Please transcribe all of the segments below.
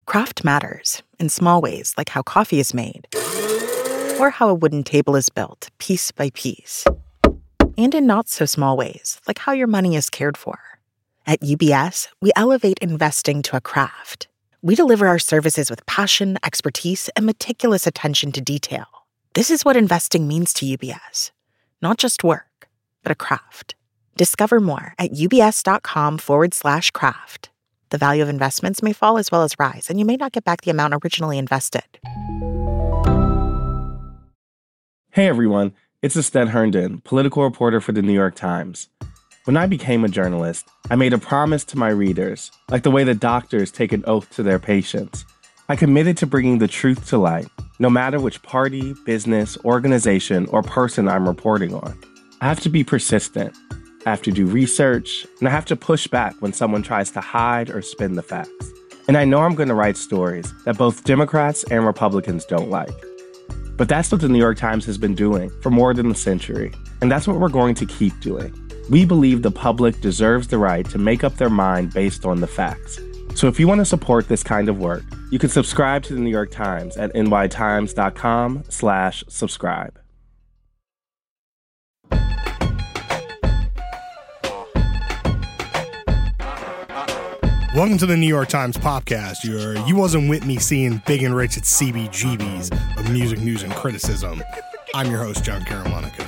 Craft matters in small ways, like how coffee is made, or how a wooden table is built, piece by piece, and in not-so-small ways, like how your money is cared for. At UBS, we elevate investing to a craft. We deliver our services with passion, expertise, and meticulous attention to detail. This is what investing means to UBS. Not just work, but a craft. Discover more at ubs.com/craft. The value of investments may fall as well as rise, and you may not get back the amount originally invested. Hey everyone, it's Asten Herndon, political reporter for the New York Times. When I became a journalist, I made a promise to my readers, like the way that doctors take an oath to their patients. I committed to bringing the truth to light, no matter which party, business, organization, or person I'm reporting on. I have to be persistent. I have to do research, and I have to push back when someone tries to hide or spin the facts. And I know I'm going to write stories that both Democrats and Republicans don't like. But that's what the New York Times has been doing for more than a century, and that's what we're going to keep doing. We believe the public deserves the right to make up their mind based on the facts. So if you want to support this kind of work, you can subscribe to the New York Times at nytimes.com/subscribe. Welcome to the New York Times podcast. You wasn't with me seeing big and rich at CBGBs of music, news, and criticism. I'm your host, John Karamonica.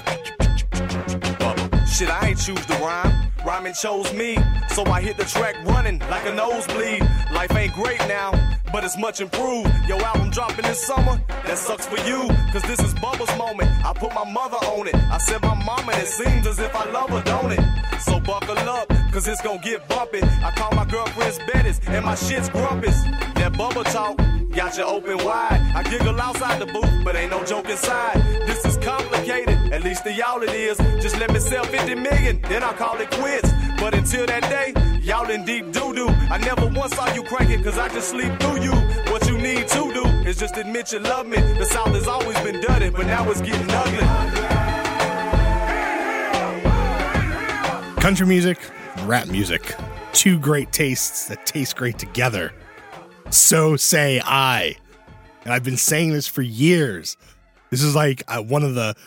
Shit, I ain't choose to rhyme. Rhyming chose me, so I hit the track running like a nosebleed. Life ain't great now, but it's much improved. Your album dropping this summer, that sucks for you, cause this is Bubba's moment. I put my mother on it. I said my mama, and it seems as if I love her, don't it? So buckle up, cause it's gonna get bumpy. I call my girlfriends Bettis, and my shit's grumpus. That Bubba talk got you open wide. I giggle outside the booth, but ain't no joke inside. This is complicated, at least to y'all it is. Just let me sell 50 million, then I'll call it quits. But until that day, y'all in deep doo-doo. I never once saw you cranking, cause I just sleep through you. What you need to do is just admit you love me. The South has always been dirty, but now it's getting ugly. Country music, rap music. Two great tastes that taste great together. So say I. And I've been saying this for years. This is like one of the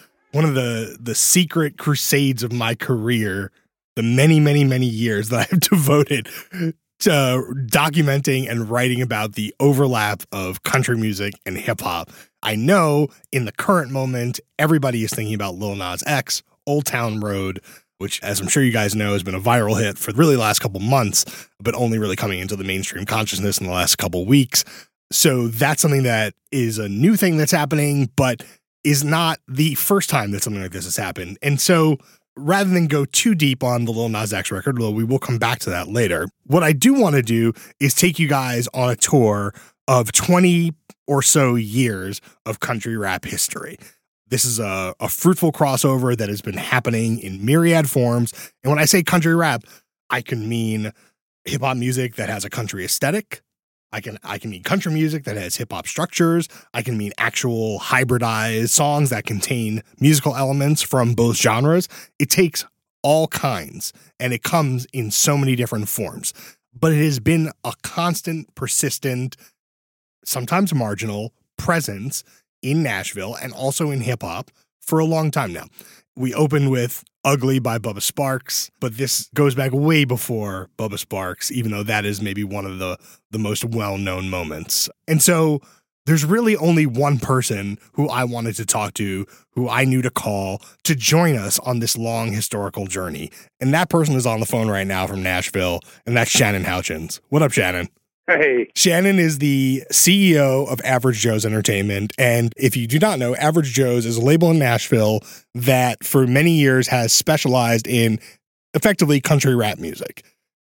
secret crusades of my career. The many, many, many years that I've devoted to documenting and writing about the overlap of country music and hip hop. I know in the current moment, everybody is thinking about Lil Nas X, Old Town Road, which, as I'm sure you guys know, has been a viral hit for really the last couple months, but only really coming into the mainstream consciousness in the last couple weeks. So that's something that is a new thing that's happening, but is not the first time that something like this has happened. And so rather than go too deep on the Lil Nas X record, although we will come back to that later, what I do want to do is take you guys on a tour of 20 or so years of country rap history. This is a fruitful crossover that has been happening in myriad forms. And when I say country rap, I can mean hip hop music that has a country aesthetic. I can mean country music that has hip hop structures. I can mean actual hybridized songs that contain musical elements from both genres. It takes all kinds, and it comes in so many different forms. But it has been a constant, persistent, sometimes marginal presence in Nashville and also in hip hop for a long time now. We opened with Ugly by Bubba Sparxxx, but this goes back way before Bubba Sparxxx, even though that is maybe one of the most well-known moments. And so there's really only one person who I wanted to talk to, who I knew to call to join us on this long historical journey. And that person is on the phone right now from Nashville, and that's Shannon Houchins. What up, Shannon? Hey. Shannon is the CEO of Average Joe's Entertainment. And if you do not know, Average Joe's is a label in Nashville that for many years has specialized in effectively country rap music,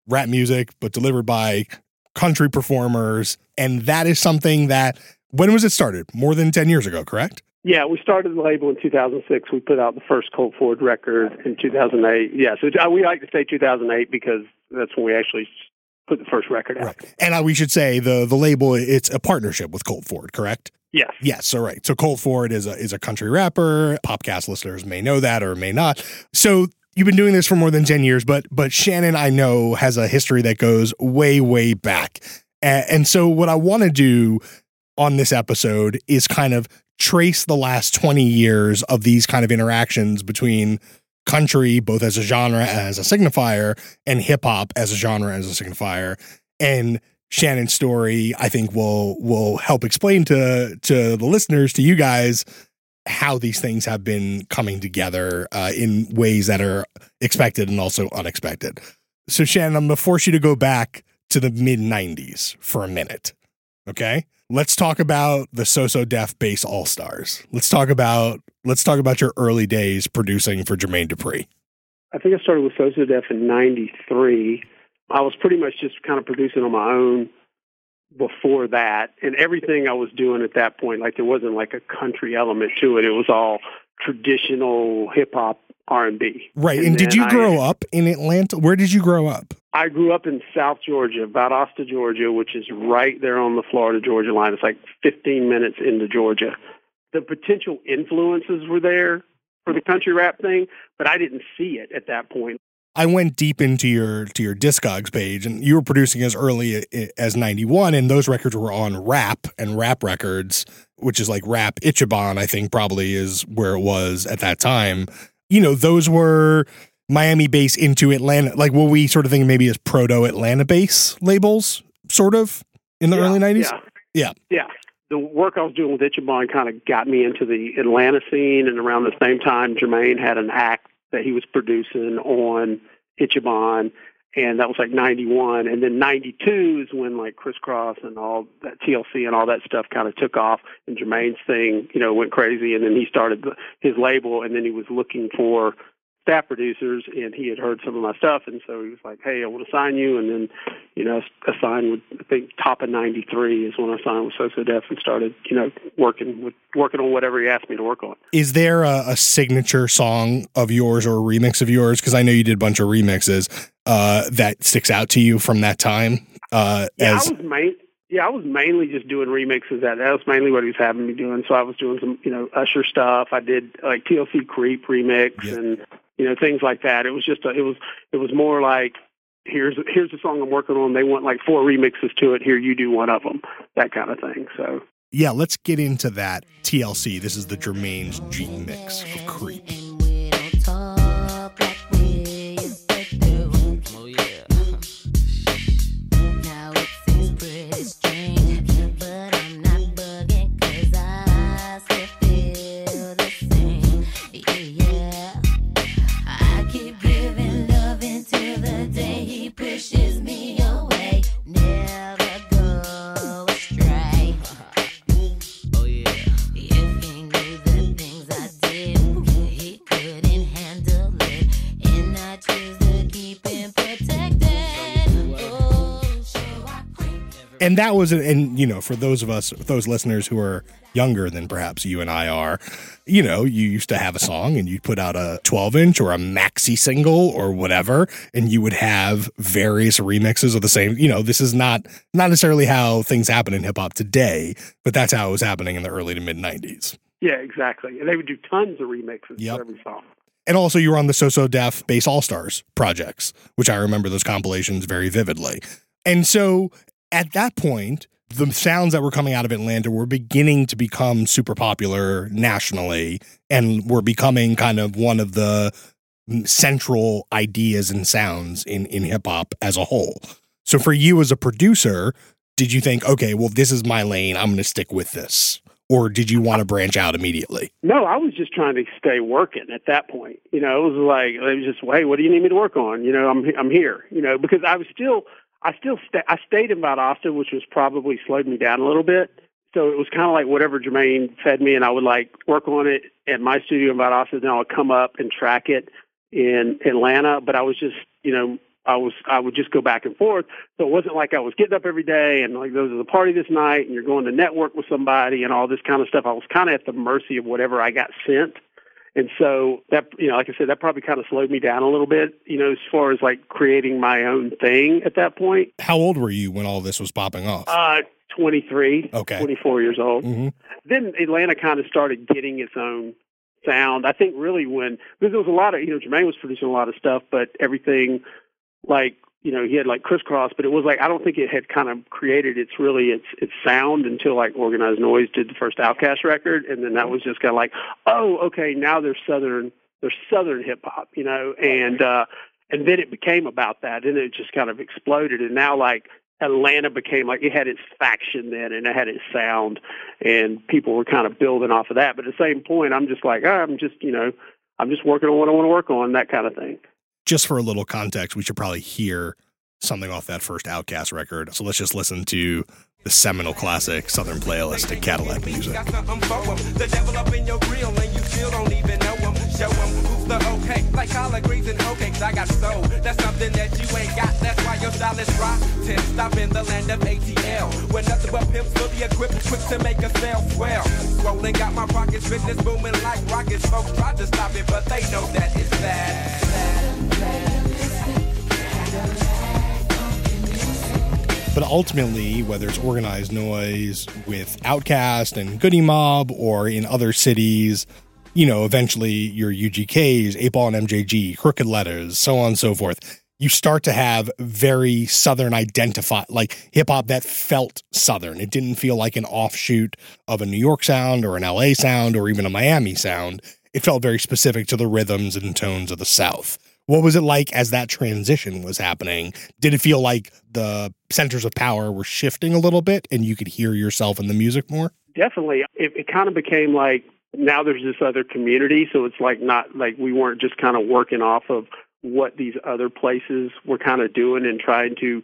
but delivered by country performers. And that is something that, when was it started? More than 10 years ago, correct? Yeah, we started the label in 2006. We put out the first Colt Ford record in 2008. Yeah, so we like to say 2008 because that's when we actually put the first record out. Right. And we should say the label, it's a partnership with Colt Ford, correct? Yes. Yes, so right. So Colt Ford is a country rapper. Popcast listeners may know that or may not. So you've been doing this for more than 10 years, but Shannon, I know, has a history that goes way, way back. And so what I want to do on this episode is kind of trace the last 20 years of these kind of interactions between country, both as a genre, as a signifier, and hip hop as a genre, as a signifier. And Shannon's story, I think, will help explain to the listeners, to you guys, how these things have been coming together in ways that are expected and also unexpected. So, Shannon, I'm going to force you to go back to the mid-90s for a minute, okay? Let's talk about the So So Def Bass All-Stars. Let's talk about your early days producing for Jermaine Dupri. I think I started with So So Def in 93. I was pretty much just kind of producing on my own before that. And everything I was doing at that point, like there wasn't like a country element to it. It was all traditional hip-hop, R&B. Right. And did you grow up in Atlanta? Where did you grow up? I grew up in South Georgia, Valdosta, Georgia, which is right there on the Florida-Georgia line. It's like 15 minutes into Georgia. The potential influences were there for the country rap thing, but I didn't see it at that point. I went deep into your Discogs page, and you were producing as early as 91, and those records were on Rap and Rap Records, which is like Rap Ichiban, I think probably is where it was at that time. You know, those were Miami bass into Atlanta, like what we sort of think maybe as proto-Atlanta bass labels, sort of, in the early 90s? Yeah. The work I was doing with Ichiban kind of got me into the Atlanta scene, and around the same time, Jermaine had an act that he was producing on Ichiban, and that was like 91. And then 92 is when like Crisscross and all that TLC and all that stuff kind of took off, and Jermaine's thing, you know, went crazy. And then he started his label, and then he was looking for staff producers, and he had heard some of my stuff, and so he was like, hey, I want to sign you. And then, you know, I signed with, I think top of 93 is when I signed with So So Def and started, you know, working on whatever he asked me to work on. Is there a signature song of yours or a remix of yours? Because I know you did a bunch of remixes that sticks out to you from that time. I was mainly just doing remixes. That was mainly what he was having me doing. So I was doing some, you know, Usher stuff. I did like TLC Creep remix and, you know, things like that. It was just it was more like, here's the song I'm working on. They want like 4 remixes to it. Here, you do one of them, that kind of thing. So yeah, let's get into that. TLC. This is the Jermaine's G mix of Creep. And that was, and you know, for those listeners who are younger than perhaps you and I are, you know, you used to have a song and you'd put out a 12-inch or a maxi single or whatever, and you would have various remixes of the same. You know, this is not necessarily how things happen in hip hop today, but that's how it was happening in the early to mid 90s. Yeah, exactly. And they would do tons of remixes for every song. And also, you were on the So So Def Bass All-Stars projects, which I remember those compilations very vividly. And so at that point, the sounds that were coming out of Atlanta were beginning to become super popular nationally and were becoming kind of one of the central ideas and sounds in hip hop as a whole. So for you as a producer, did you think, okay, well, this is my lane, I'm going to stick with this? Or did you want to branch out immediately? No, I was just trying to stay working at that point. You know, it was like, it was just, hey, what do you need me to work on? You know, I'm here, you know, because I stayed in Valdosta, which was probably slowed me down a little bit. So it was kind of like whatever Jermaine fed me, and I would like work on it at my studio in Valdosta, then I would come up and track it in Atlanta. But I was just, you know, I would just go back and forth. So it wasn't like I was getting up every day and like, there's a party this night and you're going to network with somebody and all this kind of stuff. I was kind of at the mercy of whatever I got sent. And so that, you know, like I said, that probably kind of slowed me down a little bit, you know, as far as like creating my own thing at that point. How old were you when all this was popping off? 23, okay. 24 years old. Mm-hmm. Then Atlanta kind of started getting its own sound. I think really because there was a lot of, you know, Jermaine was producing a lot of stuff, but everything like, he had like Crisscross, but it was like, I don't think it had kind of created its sound until like Organized Noise did the first Outkast record. And then that was just kind of like, oh, okay, now there's Southern hip hop, and then it became about that, and it just kind of exploded. And now like Atlanta became like, it had its faction then, and it had its sound, and people were kind of building off of that. But at the same point, I'm just like, I'm just working on what I want to work on, that kind of thing. Just for a little context, we should probably hear something off that first Outkast record. So let's just listen to the seminal classic Southern Playlist at Cadillac Music. The devil up in your grill and you still don't even know him. Show him who's the okay, like collard greens and hoe cakes. I got soul, that's something that you ain't got. That's why your style is rotten. Stop in the land of ATL, where nothing but pimps fully equipped, quick to make a sale swell. Rolling got my pockets, business booming like rockets. Folks tried to stop it, but they know that it's bad. But ultimately, whether it's Organized Noise with Outkast and Goody Mob or in other cities, eventually your UGKs, 8Ball and MJG, Crooked Letters, so on and so forth, you start to have very Southern like hip-hop that felt Southern. It didn't feel like an offshoot of a New York sound or an LA sound or even a Miami sound. It felt very specific to the rhythms and tones of the South. What was it like as that transition was happening? Did it feel like the centers of power were shifting a little bit and you could hear yourself in the music more? Definitely. It kind of became like, now there's this other community, so it's like not like we weren't just kind of working off of what these other places were kind of doing and trying to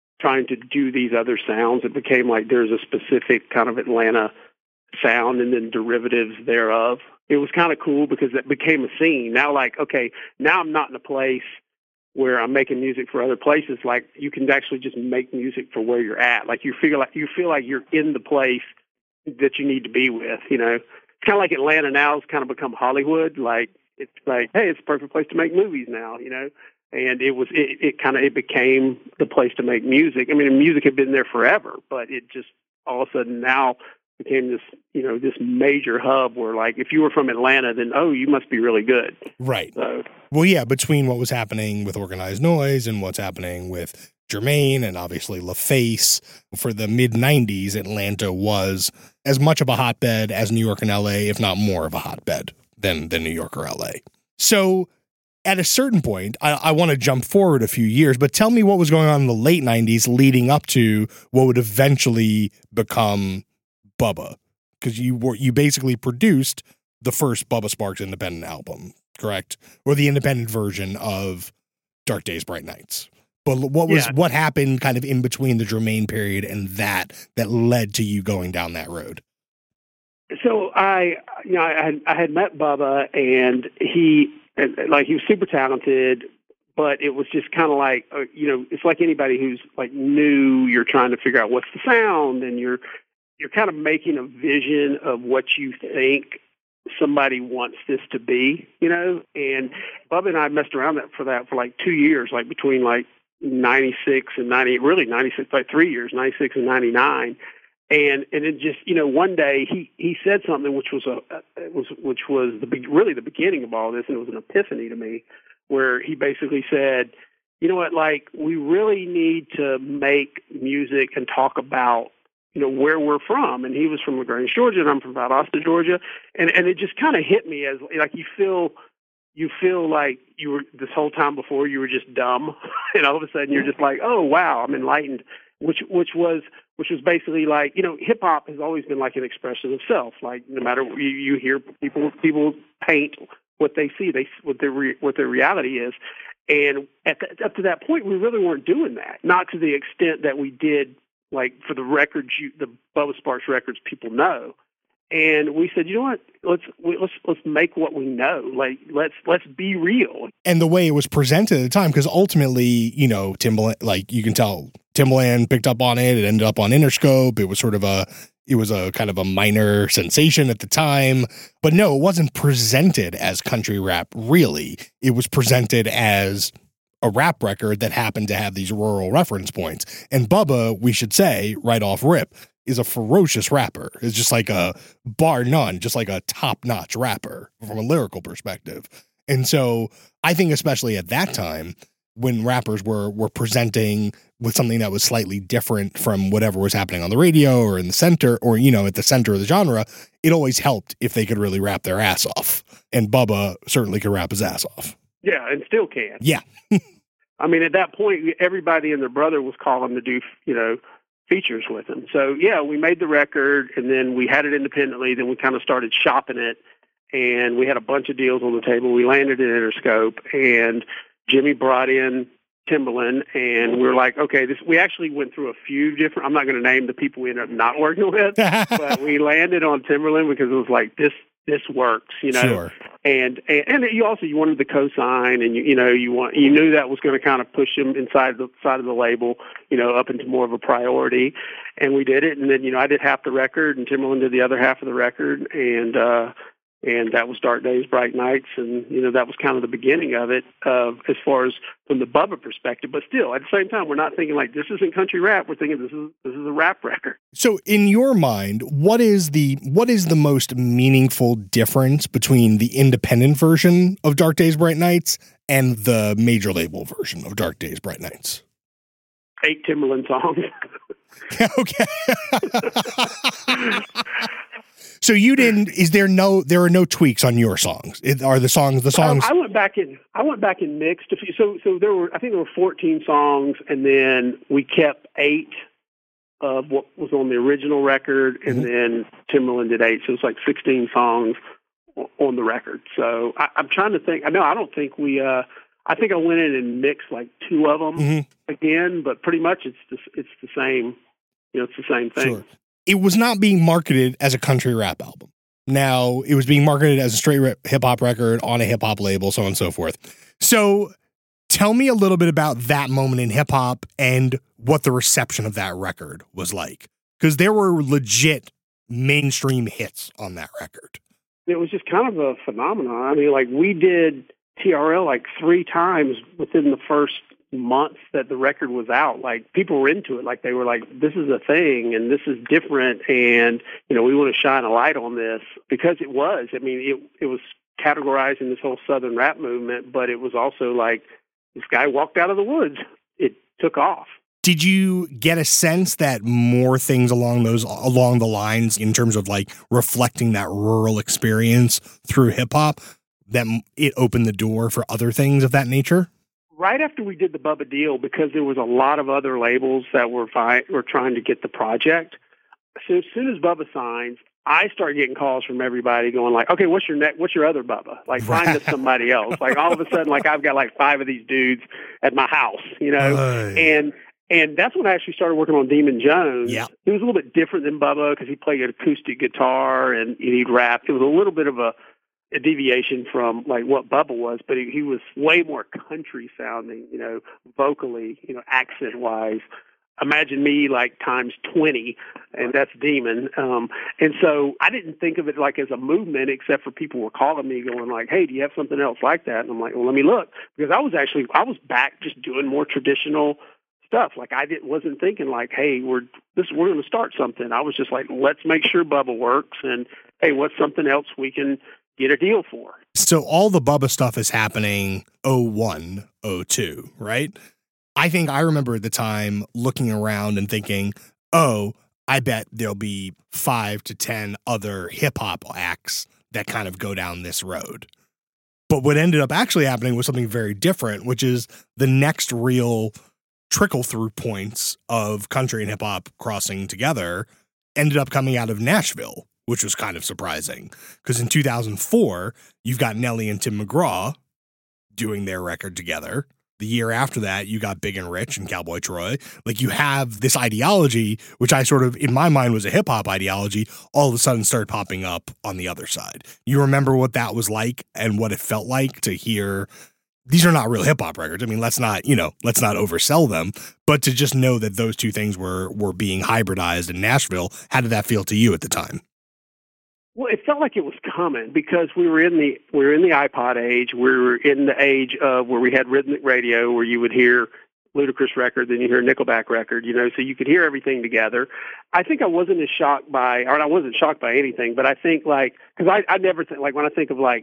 do these other sounds. It became like there's a specific kind of Atlanta sound and then derivatives thereof. It was kind of cool because it became a scene. Now, like, okay, now I'm not in a place where I'm making music for other places. Like, you can actually just make music for where you're at. Like, you feel like you're in the place that you need to be with. It's kind of like Atlanta now has kind of become Hollywood. Like, it's like, hey, it's a perfect place to make movies now. And it became the place to make music. I mean, music had been there forever, but it just all of a sudden now became this, this major hub where, like, if you were from Atlanta, then, oh, you must be really good. Right. So, well, yeah, between what was happening with Organized Noise and what's happening with Jermaine and obviously LaFace, for the mid-90s, Atlanta was as much of a hotbed as New York and LA, if not more of a hotbed than New York or LA. So at a certain point, I want to jump forward a few years, but tell me what was going on in the late 90s leading up to what would eventually become Bubba, because you basically produced the first Bubba Sparxxx independent album, correct? Or the independent version of Dark Days, Bright Nights. But what happened kind of in between the Jermaine period and that led to you going down that road? So I had met Bubba, and he was super talented, but it was just kind of like, it's like anybody who's like new, you're trying to figure out what's the sound, and you're kind of making a vision of what you think somebody wants this to be, and Bubba and I messed around for like 2 years, like between like 96 and 90, really 96, like 3 years, 96 and 99. And it just, one day he said something which was really the beginning of all this, and it was an epiphany to me, where he basically said, you know what, like, we really need to make music and talk about, where we're from. And he was from LaGrange, Georgia, and I'm from Valdosta, Georgia. And it just kind of hit me as like, you feel like you were, this whole time before, you were just dumb, and all of a sudden you're just like, oh wow, I'm enlightened, which was basically like, hip hop has always been like an expression of self. Like, no matter what you hear, people paint what they see, what their reality is. And up to that point, we really weren't doing that, not to the extent that we did, like, for the records, the Bubba Sparxxx records people know. And we said, you know what? Let's make what we know. Like, let's be real. And the way it was presented at the time, because ultimately, Timbaland, like, you can tell Timbaland picked up on it. It ended up on Interscope. It was sort of a kind of a minor sensation at the time. But no, it wasn't presented as country rap. Really, it was presented as a rap record that happened to have these rural reference points. And Bubba, we should say, right off rip, is a ferocious rapper. It's just like a bar none, just like a top-notch rapper from a lyrical perspective. And so I think especially at that time, when rappers were presenting with something that was slightly different from whatever was happening on the radio or in the center or, at the center of the genre, it always helped if they could really rap their ass off. And Bubba certainly could rap his ass off. Yeah, and still can. Yeah. I mean, at that point, everybody and their brother was calling to do, features with him. So, yeah, we made the record, and then we had it independently. Then we kind of started shopping it, and we had a bunch of deals on the table. We landed at Interscope, and Jimmy brought in Timbaland, and we were like, okay, we actually went through a few different, I'm not going to name the people we ended up not working with, but we landed on Timbaland because it was like, this works, Sure. And you wanted the cosign, and you knew that was going to kind of push him inside the side of the label, up into more of a priority, and we did it. And then I did half the record, and Timbaland did the other half of the record, and that was Dark Days, Bright Nights, and that was kind of the beginning of it, as far as from the Bubba perspective. But still, at the same time, we're not thinking like this isn't country rap. We're thinking this is a rap record. So, in your mind, what is the most meaningful difference between the independent version of Dark Days, Bright Nights and the major label version of Dark Days, Bright Nights? 8 Timbaland songs. Okay. So there are no tweaks on your songs. Are the songs? I went back and mixed a few. So I think there were 14 songs, and then we kept 8 of what was on the original record, and then Timbaland did 8. So it's like 16 songs on the record. So I'm trying to think. I don't think we. I think I went in and mixed like 2 of them again, but pretty much it's the same. It's the same thing. Sure. It was not being marketed as a country rap album. Now, it was being marketed as a straight hip-hop record on a hip-hop label, so on and so forth. So tell me a little bit about that moment in hip-hop and what the reception of that record was like. Because there were legit mainstream hits on that record. It was just kind of a phenomenon. I mean, like, we did TRL like 3 times within the first month that the record was out. Like, people were into it. Like, they were like, this is a thing and this is different, and we want to shine a light on this, because it was. I mean, it was categorized in this whole Southern rap movement, but it was also like this guy walked out of the woods. It took off. Did you get a sense that more things along the lines in terms of like reflecting that rural experience through hip hop, that it opened the door for other things of that nature? Right after we did the Bubba deal, because there was a lot of other labels that were trying to get the project. So as soon as Bubba signs, I start getting calls from everybody going like, okay, what's your other Bubba? Like, find us somebody else. Like, all of a sudden, like, I've got like 5 of these dudes at my house, and that's when I actually started working on Demon Jones. Yeah. He was a little bit different than Bubba because he played an acoustic guitar and he'd rap. It was a little bit of a deviation from like what Bubba was, but he was way more country sounding, vocally, accent wise. Imagine me like times 20, and that's Demon. And so I didn't think of it like as a movement, except for people were calling me going like, hey, do you have something else like that? And I'm like, well, let me look, because I was back just doing more traditional stuff. Like, wasn't thinking like, hey, we're going to start something. I was just like, let's make sure Bubba works, and hey, what's something else we can get a deal for. So all the Bubba stuff is happening 01, 02, right? I think I remember at the time looking around and thinking, oh, I bet there'll be 5 to 10 other hip hop acts that kind of go down this road. But what ended up actually happening was something very different, which is the next real trickle through points of country and hip hop crossing together ended up coming out of Nashville, which was kind of surprising, because in 2004, you've got Nelly and Tim McGraw doing their record together. The year after that, you got Big and Rich and Cowboy Troy. Like, you have this ideology, which I sort of, in my mind, was a hip hop ideology, all of a sudden started popping up on the other side. You remember what that was like and what it felt like to hear, these are not real hip hop records. I mean, let's not oversell them, but to just know that those two things were being hybridized in Nashville. How did that feel to you at the time? Well, it felt like it was coming, because we were in the iPod age. We were in the age of where we had rhythmic radio, where you would hear Ludacris record, then you hear Nickelback record, so you could hear everything together. I think I wasn't shocked by anything, but I think, like, because I never think, like, when I think of like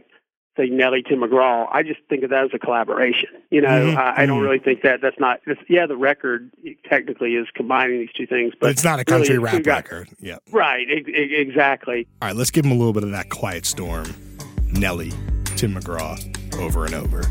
say Nelly, Tim McGraw, I just think of that as a collaboration. You know, I don't really think that's not. The record technically is combining these two things, but it's not a country rap record. Yeah, right. Exactly. All right, let's give him a little bit of that Quiet Storm, Nelly, Tim McGraw, over and over.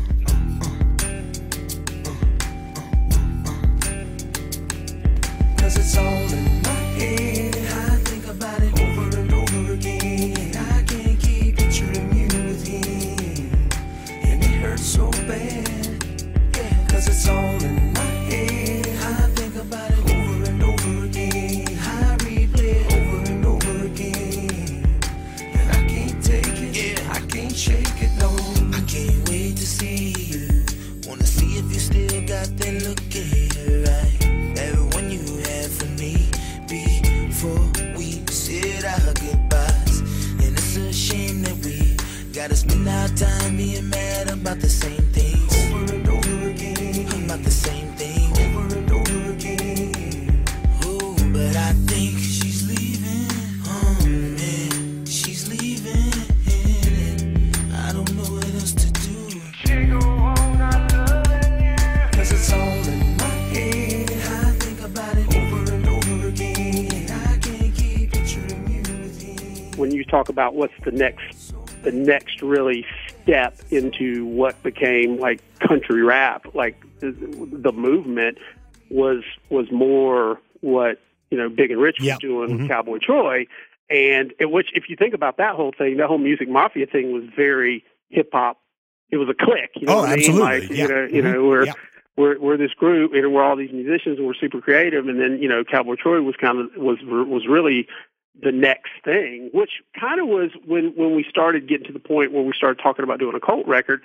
Cause it's all in my head. I think about it over and over again. I can't keep picturing you with him, and it hurts so bad. Yeah, cause it's all in my head. I think about it over and over again. I replay it over and over again, and I can't take it. Yeah, I can't shake it. No, I can't wait to see you. Wanna see if you still got that look at right. Everyone you had for me before we said our goodbyes. And it's a shame that we gotta spend our time being mad about the same things over and over again. About the same thing over and over again. Oh, but I think she's leaving. Oh man, she's leaving. I don't know what else to do. She go on not loving you. Cause it's all in my head. I think about it over and over again. I can't keep picturing you with him. When you talk about what's the next really step into what became like country rap, like the movement was more what, you know, Big and Rich was doing with Cowboy Troy. And which, if you think about that whole thing, the whole Music Mafia thing was very hip hop. It was a clique. You know what absolutely. I mean? Like, we're this group, and we're all these musicians, and we're super creative. And then, you know, Cowboy Troy was was really the next thing, which kind of was when we started getting to the point where we started talking about doing a cult record.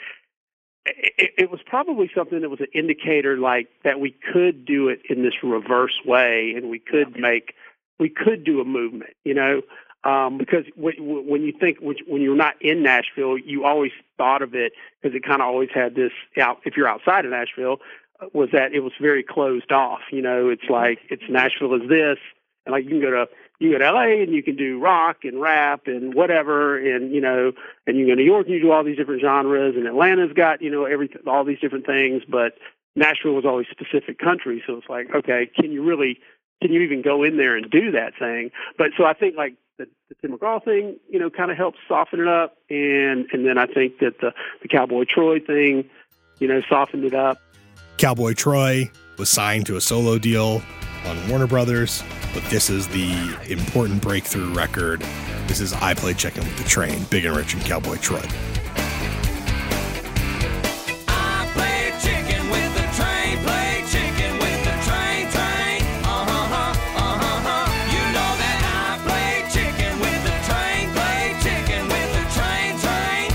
It was probably something that was an indicator, like, that we could do it in this reverse way, and we could do a movement, you know, because when you think, when you're not in Nashville, you always thought of it, because it kind of always had this out. If you're outside of Nashville, was that it was very closed off. You know, it's like, it's Nashville is this, and like you can go to LA and you can do rock and rap and whatever, and, you know, and you go to New York and you do all these different genres, and Atlanta's got, you know, everything, all these different things, but Nashville was always specific country. So it's like, okay, can you even go in there and do that thing? But so I think like the Tim McGraw thing, you know, kind of helped soften it up. And then I think that the Cowboy Troy thing, you know, softened it up. Cowboy Troy was signed to a solo deal on Warner Brothers, but this is the important breakthrough record. This is I Play Chicken with the Train, Big and Rich and Cowboy Troy. I play chicken with the train, play chicken with the train, train. You know that I play chicken with the train, play chicken with the train, train.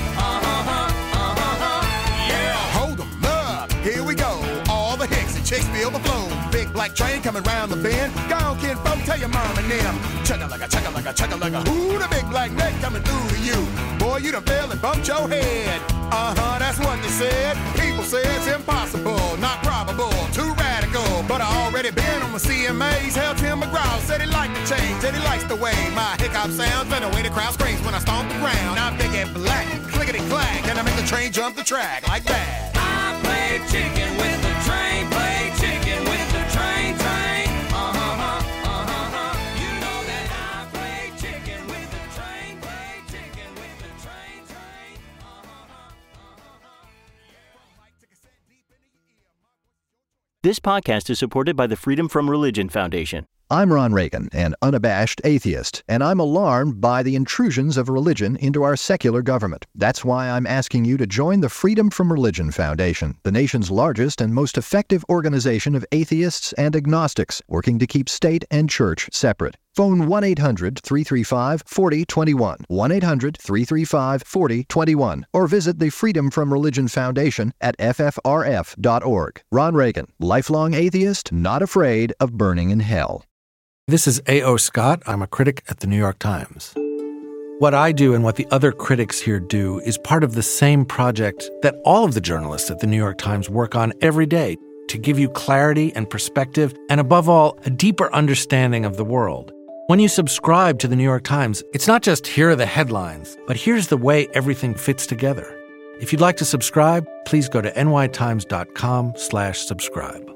Yeah, hold 'em up, here we go. All the hicks and chicks feel the flow. Big black train coming round the bend. Go on, kid, folks, tell your mom and them. Chugga-lugga, chugga-lugga, chugga-lugga. Ooh, the big black neck coming through to you. Boy, you done fell and bumped your head. That's what they said. People say it's impossible, not probable, too radical. But I already been on the CMAs. Hell, Tim McGraw said he liked the change, said he likes the way my hiccup sounds and the way the crowd screams when I stomp the ground. I'm big and black, clickety-clack, and I make the train jump the track like that. I play chicken with the train, play chicken with the train, train. You know that I play chicken with the train, play chicken with the train, train. This podcast is supported by the Freedom From Religion Foundation. I'm Ron Reagan, an unabashed atheist, and I'm alarmed by the intrusions of religion into our secular government. That's why I'm asking you to join the Freedom From Religion Foundation, the nation's largest and most effective organization of atheists and agnostics, working to keep state and church separate. Phone 1-800-335-4021, 1-800-335-4021, or visit the Freedom From Religion Foundation at ffrf.org. Ron Reagan, lifelong atheist, not afraid of burning in hell. This is A.O. Scott. I'm a critic at the New York Times. What I do and what the other critics here do is part of the same project that all of the journalists at the New York Times work on every day, to give you clarity and perspective, and above all, a deeper understanding of the world. When you subscribe to the New York Times, it's not just here are the headlines, but here's the way everything fits together. If you'd like to subscribe, please go to nytimes.com/subscribe.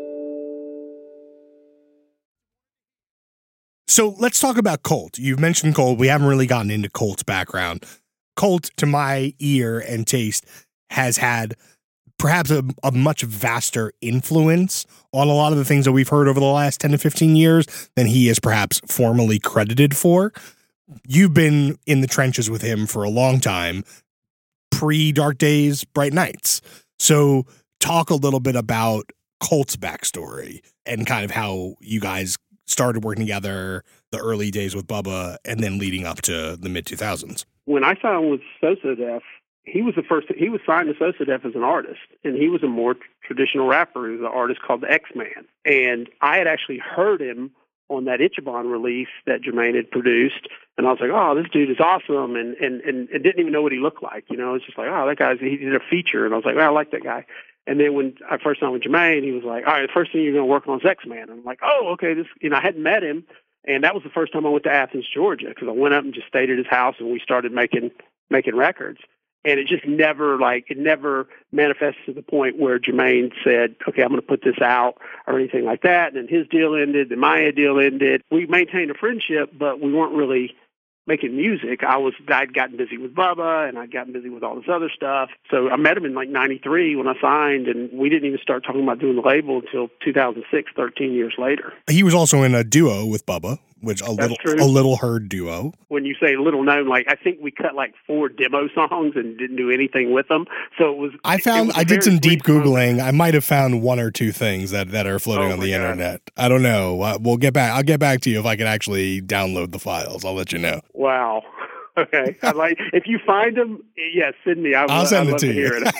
So let's talk about Colt. You've mentioned Colt. We haven't really gotten into Colt's background. Colt, to my ear and taste, has had perhaps a much vaster influence on a lot of the things that we've heard over the last 10 to 15 years than he is perhaps formally credited for. You've been in the trenches with him for a long time, pre-Dark Days, Bright Nights. So talk a little bit about Colt's backstory and kind of how you guys started working together, the early days with Bubba, and then leading up to the mid-2000s. When I signed with Sosodef, he was signed to Sosodef as an artist, and he was a more traditional rapper. He was an artist called the X-Man. And I had actually heard him on that Ichiban release that Jermaine had produced, and I was like, oh, this dude is awesome, and didn't even know what he looked like. You know, it's just like, oh, he did a feature, and I was like, well, I like that guy. And then when I first signed with Jermaine, he was like, all right, the first thing you're going to work on is X-Man. And I'm like, oh, okay. I hadn't met him, and that was the first time I went to Athens, Georgia, because I went up and just stayed at his house, and we started making records. And it just never manifested to the point where Jermaine said, okay, I'm going to put this out or anything like that. And then his deal ended, then my deal ended. We maintained a friendship, but we weren't really making music. I'd gotten busy with Bubba, and I'd gotten busy with all this other stuff. So I met him in like 93 when I signed, and we didn't even start talking about doing the label until 2006, 13 years later. He was also in a duo with Bubba, which a little heard duo. When you say little known, like I think we cut like 4 demo songs and didn't do anything with them. So it was. I did some deep Googling. I might have found 1 or 2 things that are floating on the internet. I don't know. I'll get back to you if I can actually download the files. I'll let you know. Wow. Okay. If you find them, send me. I'll send it to you. Hear it.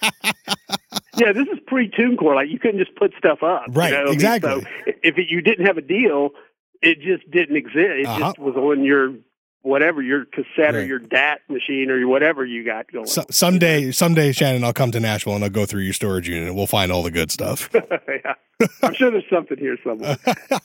Yeah, this is pre-TuneCore. Like you couldn't just put stuff up. Right. You know? Exactly. So if you didn't have a deal, it just didn't exist. It just was on your whatever, your cassette or your DAT machine or whatever you got going. Someday, Shannon, I'll come to Nashville and I'll go through your storage unit and we'll find all the good stuff. Yeah. I'm sure there's something here somewhere.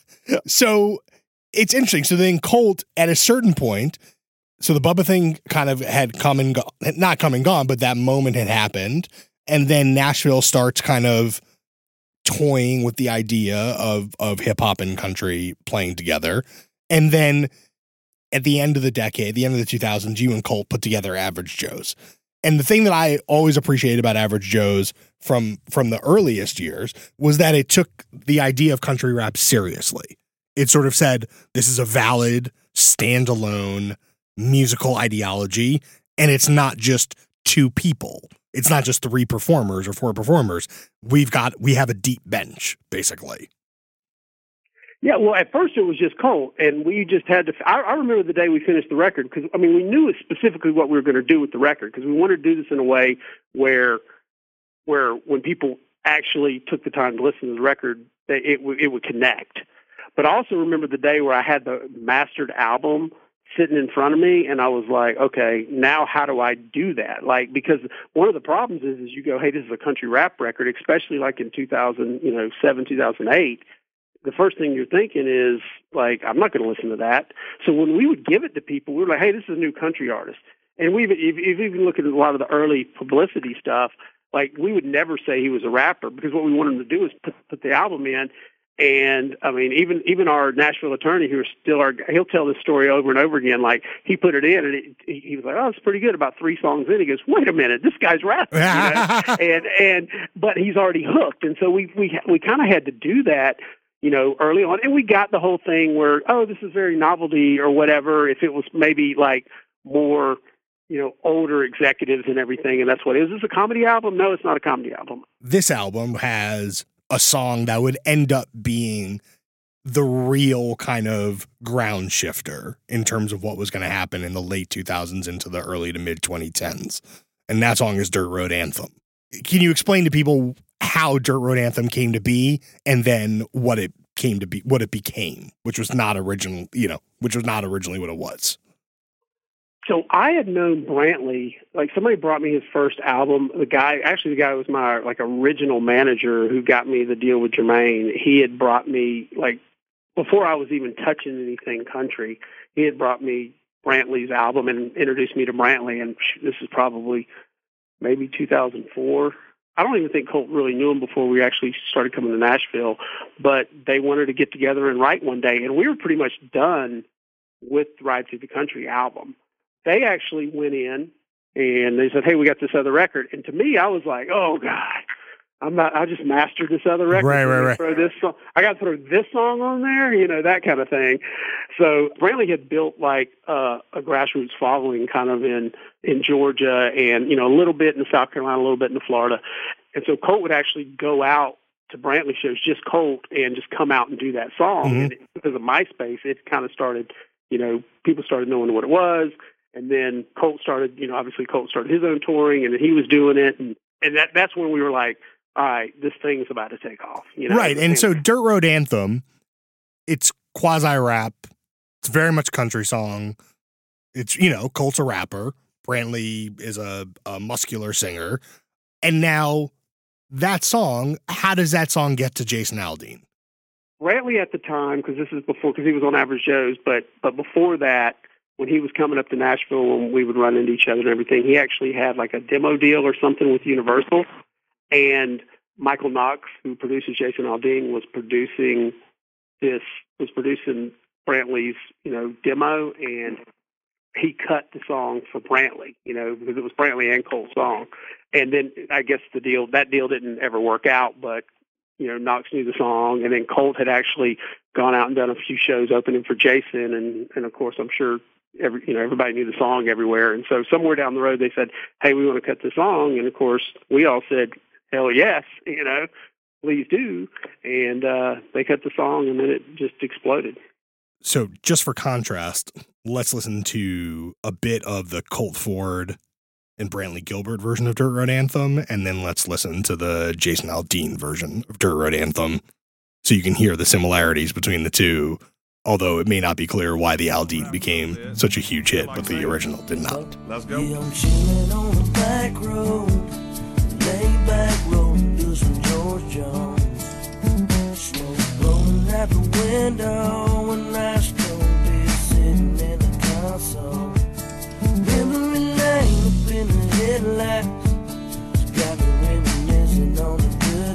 So it's interesting. So then Colt, at a certain point, so the Bubba thing kind of had not come and gone, but that moment had happened. And then Nashville starts kind of toying with the idea of hip hop and country playing together. And then at the end of the decade, the end of the 2000s, you and Colt put together Average Joe's. And the thing that I always appreciated about Average Joe's from the earliest years was that it took the idea of country rap seriously. It sort of said, this is a valid, standalone musical ideology, and it's not just 2 people. It's not just 3 performers or 4 performers. We have a deep bench, basically. Yeah, well, at first it was just Colt, and we just had to. I remember the day we finished the record because we knew specifically what we were going to do with the record because we wanted to do this in a way where when people actually took the time to listen to the record, it would connect. But I also remember the day where I had the mastered album sitting in front of me, and I was like, okay, now how do I do that? Like, because one of the problems is you go, hey, this is a country rap record, especially like in 2007, 2008. The first thing you're thinking is like, I'm not going to listen to that. So when we would give it to people, we were like, hey, this is a new country artist. And if you even look at a lot of the early publicity stuff, like we would never say he was a rapper because what we wanted him to do is put the album in. And even our Nashville attorney, who's still he'll tell this story over and over again. Like he put it in, and he was like, "Oh, it's pretty good." About 3 songs in, he goes, "Wait a minute, this guy's rapping," but he's already hooked. And so we kind of had to do that, early on. And we got the whole thing where, oh, this is very novelty or whatever. If it was maybe like more, older executives and everything, and that's what it is. Is this a comedy album? No, it's not a comedy album. This album has a song that would end up being the real kind of ground shifter in terms of what was going to happen in the late 2000s into the early to mid 2010s. And that song is Dirt Road Anthem. Can you explain to people how Dirt Road Anthem came to be and then what it came to be, what it became, which was not originally what it was? So I had known Brantley, like somebody brought me his first album. The guy was my original manager who got me the deal with Jermaine. He had brought me before I was even touching anything country, he had brought me Brantley's album and introduced me to Brantley. And this is probably maybe 2004. I don't even think Colt really knew him before we actually started coming to Nashville, but they wanted to get together and write one day, and we were pretty much done with the Ride Through the Country album. They actually went in and they said, "Hey, we got this other record." And to me, I was like, "Oh God, I just mastered this other record. Right. Throw this song. I got to throw this song on there, that kind of thing." So Brantley had built like a grassroots following kind of in Georgia and, a little bit in South Carolina, a little bit in Florida. And so Colt would actually go out to Brantley shows, just Colt, and just come out and do that song. Mm-hmm. And because of MySpace, it kind of started, people started knowing what it was. And then Colt started, obviously Colt started his own touring, and then he was doing it. And that's when we were like, all right, this thing is about to take off. Right. And so Dirt Road Anthem, it's quasi-rap. It's very much country song. It's, Colt's a rapper. Brantley is a muscular singer. And now that song, how does that song get to Jason Aldean? Brantley at the time, because this is before, because he was on Average Joe's, but before that, when he was coming up to Nashville and we would run into each other and everything, he actually had like a demo deal or something with Universal. And Michael Knox, who produces Jason Aldean, was producing Brantley's, demo, and he cut the song for Brantley, because it was Brantley and Colt's song. And then I guess that deal didn't ever work out, but, Knox knew the song, and then Colt had actually gone out and done a few shows opening for Jason, and of course, I'm sure everybody knew the song everywhere. And so somewhere down the road, they said, "Hey, we want to cut the song." And of course, we all said, "Hell yes, please do." And they cut the song, and then it just exploded. So just for contrast, let's listen to a bit of the Colt Ford and Brantley Gilbert version of Dirt Road Anthem, and then let's listen to the Jason Aldean version of Dirt Road Anthem so you can hear the similarities between the two, although it may not be clear why the Aldean became such a huge hit, but the original did not. Let's go. Yeah, I'm chilling on the back road, laid back road, do some George Jones. Smoke blowing out the window, and I still be sitting in the console. Memory lane up in the headlights, it's got me reminiscing on the good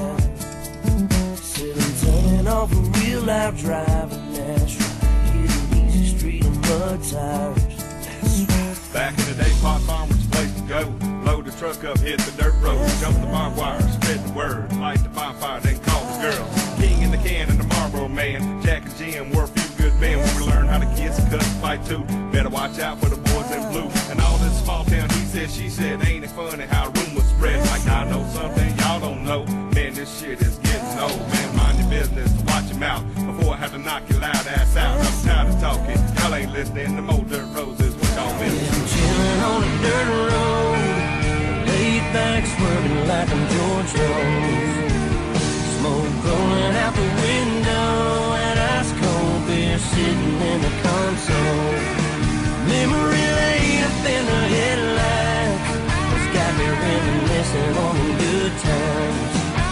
times. Sitting turning off a real life driving, that's right, hitting easy street and mud tires. That's right. Back in the day, Pot Farm was the place to go. Load the truck up, hit the dirt road, jump the barbed wire, spread the word, light the bonfire, then call the girl. King in the can and the Marlboro man, Jack and Jim were a few good men when we learned how to kiss and cut and fight too. Better watch out for the boys in blue. And all this small town, he said, she said, ain't it funny how rumors spread? Like I know something y'all don't know. Man, this shit is getting old. Man, mind your business, watch your mouth before I have to knock your loud ass out. I'm tired of talking, y'all ain't listening to more dirt roads is what y'all been. I'm chilling on a dirt road, laid back swerving like I'm George Rose. Smoke rolling out the window, and ice cold beer sitting in the console. Memory lane up in the headlights, it's got me reminiscing on the good times.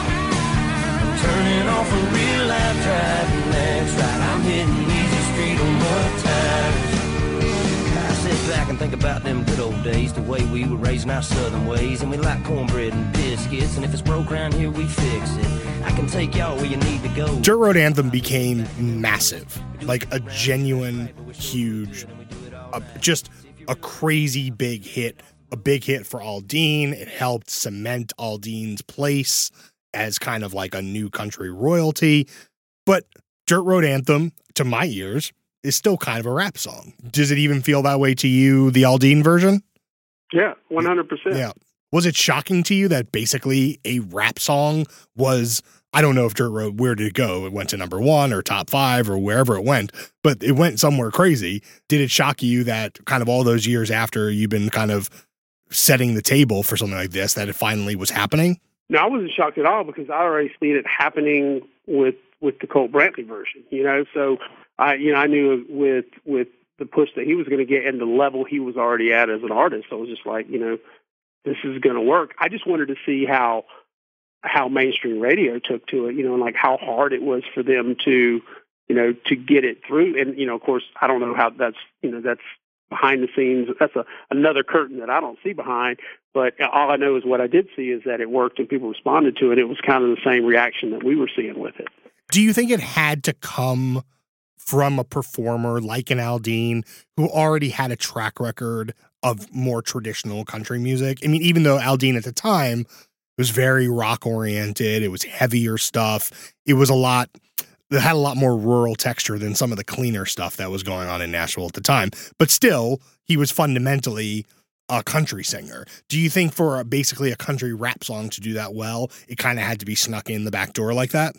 I'm turning off a real life driving, that's right, I'm hitting easy street on mud tires. I sit back and think about them good old days, the way we were raising our southern ways, and we like cornbread and biscuits, and if it's broke around here, we fix it. I can take y'all where you need to go. Dirt Road Anthem became massive, like a genuine, huge, just a crazy big hit, a big hit for Aldean. It helped cement Aldean's place as kind of like a new country royalty. But Dirt Road Anthem, to my ears, is still kind of a rap song. Does it even feel that way to you, the Aldean version? Yeah, 100%. Yeah. Was it shocking to you that basically a rap song was, I don't know if Dirt Road, where did it go? It went to number 1 or top 5 or wherever it went, but it went somewhere crazy. Did it shock you that kind of all those years after you've been kind of setting the table for something like this, that it finally was happening? No, I wasn't shocked at all because I already seen it happening with the Colt Brantley version, so I knew with the push that he was going to get and the level he was already at as an artist, I was just like, this is going to work. I just wanted to see how mainstream radio took to it, and like how hard it was for them to get it through. And, of course, I don't know how that's behind the scenes. That's another curtain that I don't see behind. But all I know is what I did see is that it worked and people responded to it. It was kind of the same reaction that we were seeing with it. Do you think it had to come from a performer like an Aldean who already had a track record of more traditional country music? I mean, even though Aldean at the time was very rock oriented, it was heavier stuff. It was it had a lot more rural texture than some of the cleaner stuff that was going on in Nashville at the time. But still, he was fundamentally a country singer. Do you think for basically a country rap song to do that well, it kind of had to be snuck in the back door like that?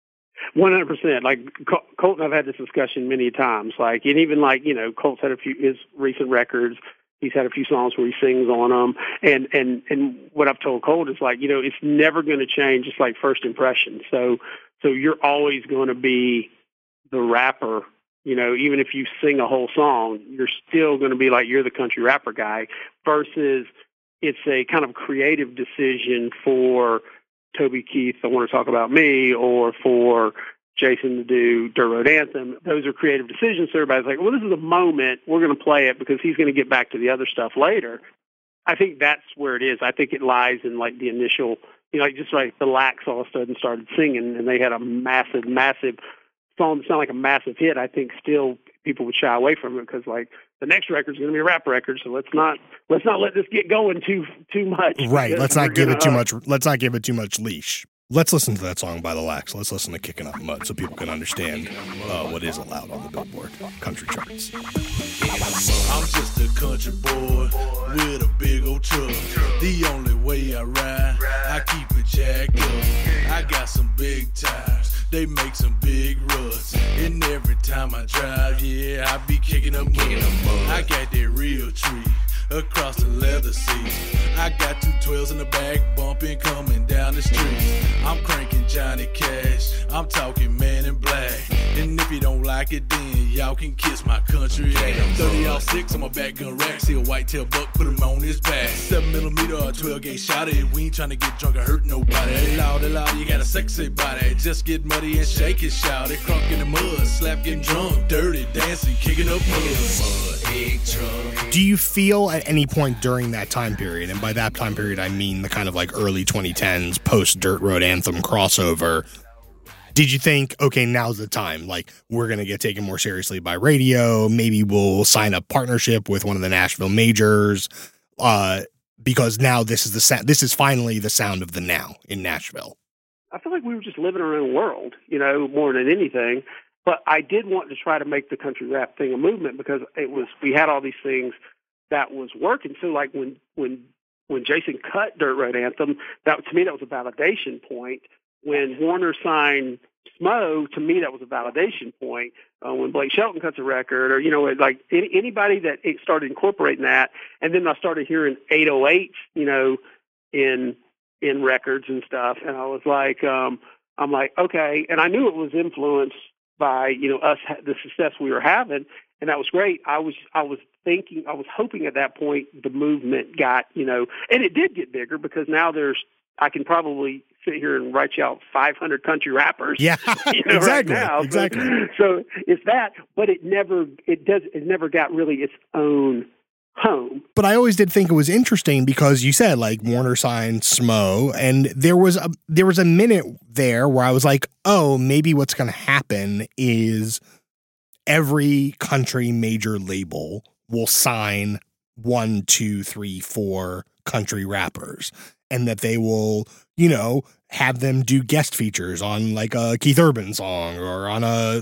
100%. Like Colt and I've had this discussion many times. Like, and even like, you know, Colt's had his recent records. He's had a few songs where he sings on them. And what I've told Colt is like, you know, it's never going to change. It's like first impression. So you're always going to be the rapper. You know, even if you sing a whole song, you're still going to be like, you're the country rapper guy, versus it's a kind of creative decision for Toby Keith, I Want to Talk About Me, or for Jason to do Dirt Road Anthem. Those are creative decisions. So everybody's like, well, this is a moment. We're going to play it because he's going to get back to the other stuff later. I think that's where it is. I think it lies in like the initial, you know, like just like the Lax all of a sudden started singing and they had a massive song that sounded like a massive hit. I think still people would shy away from it because like the next record's going to be a rap record. So let's not let this get going too much. Right. Let's not give it too much. Let's not give it too much leash. Let's listen to that song by the Lax. Let's listen to Kicking Up Mud so people can understand what is allowed on the Billboard country charts. I'm just a country boy with a big old truck. The only way I ride, I keep it jacked up. I got some big tires, they make some big ruts. And every time I drive, yeah, I be kicking up mud. I got that real tree across the leather seat. I got 2 12s in the back, bumping coming down the street. I'm cranking Johnny Cash, I'm talking Man in Black. And if you don't like it, then y'all can kiss my country ass. 30-06 on my back gun rack, see a whitetail buck, put him on his back. 7mm or 12 gauge shot it. We ain't trying to get drunk or hurt nobody. Hey, loud, you got a sexy body. Just get muddy and shake it, shout it. Crunk in the mud, slap getting drunk, dirty, dancing, kicking up mud. Do you feel at any point during that time period, and by that time period I mean the kind of like early 2010s post Dirt Road Anthem crossover, did you think, okay, now's the time, like we're going to get taken more seriously by radio, maybe we'll sign a partnership with one of the Nashville majors, because now this is finally the sound of the now in Nashville? I feel like we were just living in our own world, you know, more than anything. But I did want to try to make the country rap thing a movement because we had all these things that was working. So like when Jason cut Dirt Road Anthem, to me that was a validation point. When Warner signed Smo, to me that was a validation point. When Blake Shelton cuts a record, or you know, like anybody that started incorporating that, and then I started hearing 808s, you know, in records and stuff, and I was like, I'm like, okay, and I knew it was influenced by, you know, us, the success we were having, and that was great. I was hoping at that point the movement got, you know, and it did get bigger because now I can probably sit here and write you out 500 country rappers. Yeah, you know, exactly. Right now. Exactly. So it's that, but it never got really its own home. But I always did think it was interesting because you said like Warner signed Smo, and there was a minute there where I was like, oh, maybe what's going to happen is every country major label will sign 1, 2, 3, 4 country rappers, and that they will, you know, have them do guest features on like a Keith Urban song or on a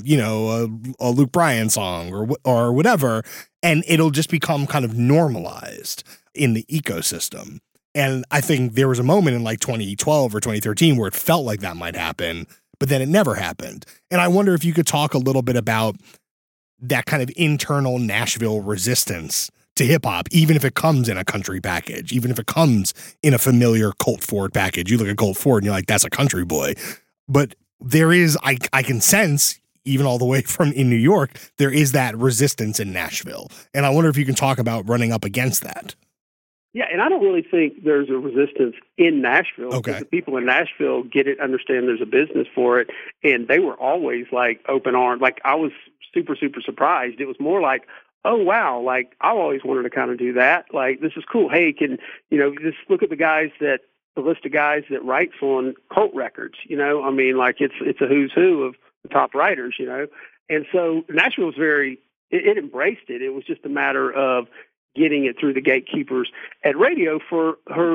Luke Bryan song or whatever. And it'll just become kind of normalized in the ecosystem. And I think there was a moment in like 2012 or 2013 where it felt like that might happen, but then it never happened. And I wonder if you could talk a little bit about that kind of internal Nashville resistance to hip hop, even if it comes in a country package, even if it comes in a familiar Colt Ford package. You look at Colt Ford and you're like, that's a country boy. But there is, I can sense, even all the way from in New York, there is that resistance in Nashville. And I wonder if you can talk about running up against that. Yeah, and I don't really think there's a resistance in Nashville. Okay. The people in Nashville get it, understand there's a business for it, and they were always like open armed. Like I was super, super surprised. It was more like, oh, wow, like, I've always wanted to kind of do that. Like, this is cool. Hey, just look at the list of guys that writes on Cult Records, I mean, like, it's a who's who of the top writers, And so Nashville was it embraced it. It was just a matter of getting it through the gatekeepers at radio who,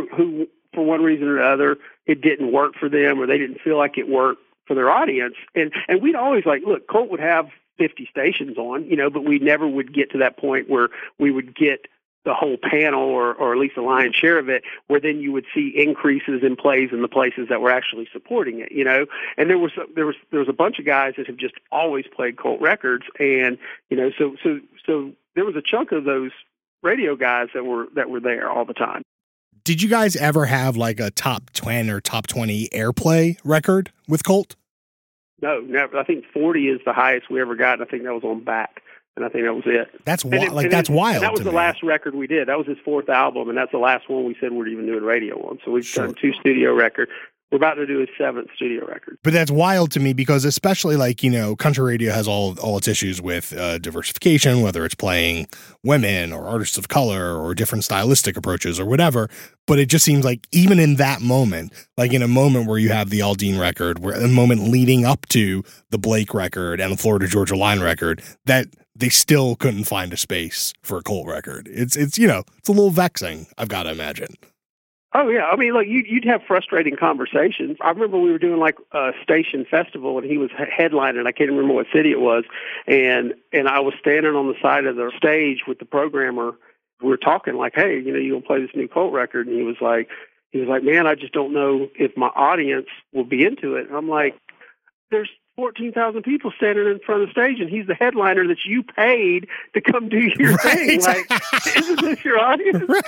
for one reason or another, it didn't work for them, or they didn't feel like it worked for their audience. And we'd always look, Colt would have 50 stations on, but we never would get to that point where we would get the whole panel or at least a lion's share of it, where then you would see increases in plays in the places that were actually supporting it, And there was a bunch of guys that have just always played Colt records, and so there was a chunk of those radio guys that were there all the time. Did you guys ever have like a top 10 or top 20 airplay record with Colt? No, never. I think 40 is the highest we ever got. I think that was on Back, and I think that was it. That's wild. That was the last record we did. That was his fourth album, and that's the last one we said we're even doing radio on. So we've done 2 studio records. We're about to do his 7th studio record. But that's wild to me because especially country radio has all its issues with diversification, whether it's playing women or artists of color or different stylistic approaches or whatever. But it just seems like even in that moment, like in a moment where you have the Aldine record, where a moment leading up to the Blake record and the Florida Georgia Line record, that they still couldn't find a space for a Colt record. It's a little vexing, I've got to imagine. Oh, yeah. I mean, you'd have frustrating conversations. I remember we were doing a station festival, and he was headlining. I can't remember what city it was. And I was standing on the side of the stage with the programmer. We were talking like, hey, you going to play this new Colt record? And he was like, man, I just don't know if my audience will be into it. And I'm like, there's 14,000 people standing in front of the stage, and he's the headliner that you paid to come do your thing. Like, isn't this your audience? Right.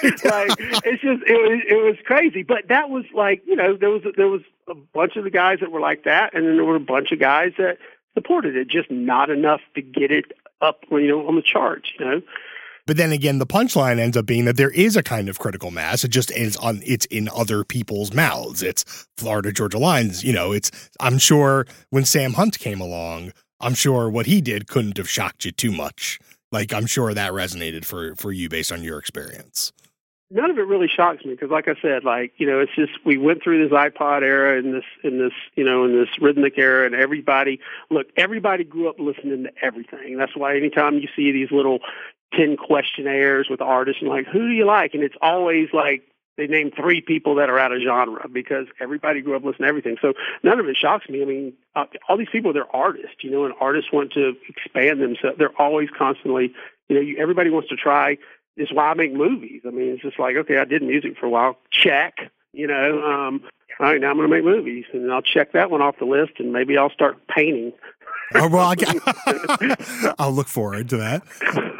It was crazy. But that was there was a bunch of the guys that were like that, and then there were a bunch of guys that supported it, just not enough to get it up, on the charts, But then again, the punchline ends up being that there is a kind of critical mass. It just is it's in other people's mouths. It's Florida Georgia Lines. I'm sure when Sam Hunt came along, I'm sure what he did couldn't have shocked you too much. Like, I'm sure that resonated for you based on your experience. None of it really shocks me because, like I said, it's just we went through this iPod era and this rhythmic era, and everybody grew up listening to everything. That's why anytime you see these little 10 questionnaires with artists and who do you like? And it's always they name 3 people that are out of genre because everybody grew up listening to everything. So none of it shocks me. I mean, all these people, they're artists, and artists want to expand themselves. They're always constantly, everybody wants to try. It's why I make movies. I mean, it's just okay, I did music for a while. Check, all right, now I'm going to make movies, and I'll check that one off the list, and maybe I'll start painting. Oh, well, I'll look forward to that.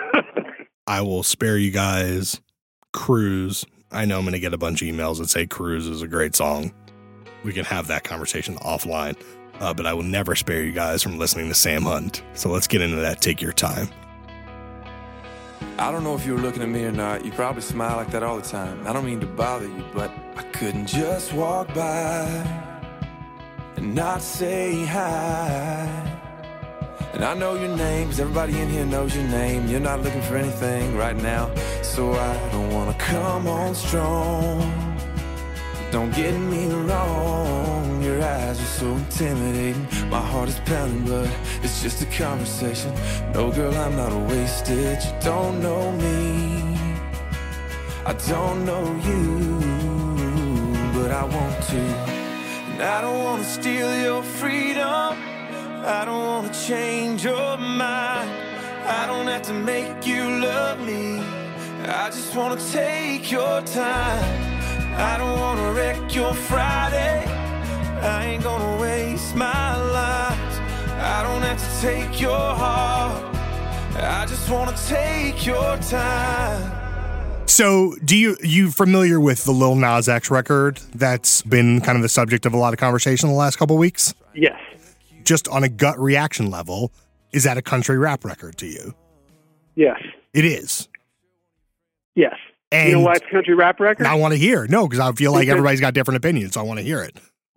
I will spare you guys Cruise. I know I'm going to get a bunch of emails that say Cruise is a great song. We can have that conversation offline, but I will never spare you guys from listening to Sam Hunt. So let's get into that. Take your time. I don't know if you were looking at me or not. You probably smile like that all the time. I don't mean to bother you, but I couldn't just walk by and not say hi. And I know your name, 'cause everybody in here knows your name. You're not looking for anything right now, so I don't wanna come on strong. Don't get me wrong, your eyes are so intimidating. My heart is pounding, but it's just a conversation. No, girl, I'm not wasted. You don't know me, I don't know you, but I want to. And I don't wanna steal your freedom, I don't wanna change your mind. I don't have to make you love me, I just wanna take your time. I don't wanna wreck your Friday, I ain't gonna waste my life. I don't have to take your heart, I just wanna take your time. So, you familiar with the Lil Nas X record that's been kind of the subject of a lot of conversation in the last couple of weeks? Yes. Just on a gut reaction level, is that a country rap record to you? Yes. It is? Yes. And you know why it's a country rap record? I want to hear. No, because I feel like everybody's got different opinions, so I want to hear it.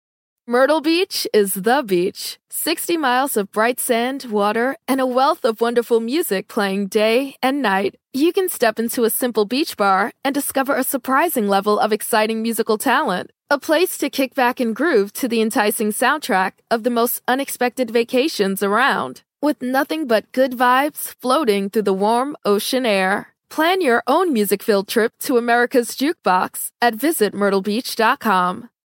Myrtle Beach is the beach. 60 miles of bright sand, water, and a wealth of wonderful music playing day and night. You can step into a simple beach bar and discover a surprising level of exciting musical talent. A place to kick back and groove to the enticing soundtrack of the most unexpected vacations around. With nothing but good vibes floating through the warm ocean air. Plan your own music-filled trip to America's Jukebox at visitmyrtlebeach.com.